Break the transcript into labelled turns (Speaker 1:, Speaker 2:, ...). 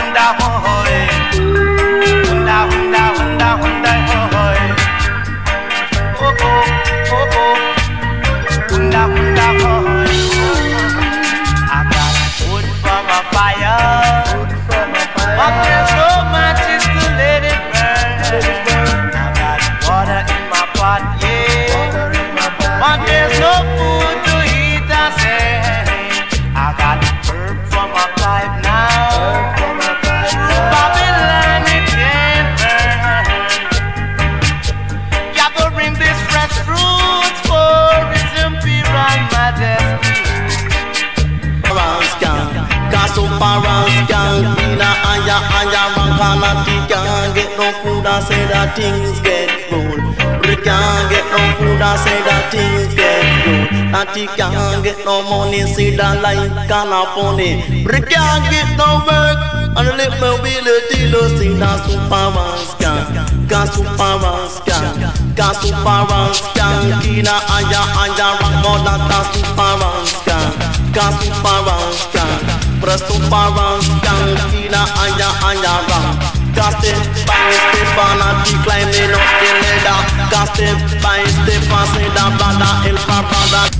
Speaker 1: Say that things get cold. We can't get no food, I say that things get cold. That he can't get no money, see that life can't afford it. We can't get no work, and the little mobility, see that superman's can. Got superman's can. Got superman's can. Kina aya rock more than that superman's can. Got superman's can. But superman's can. Kina aya rock. Got step by step and I keep climbing up the ladder. Got step by step and say that brother help my brother.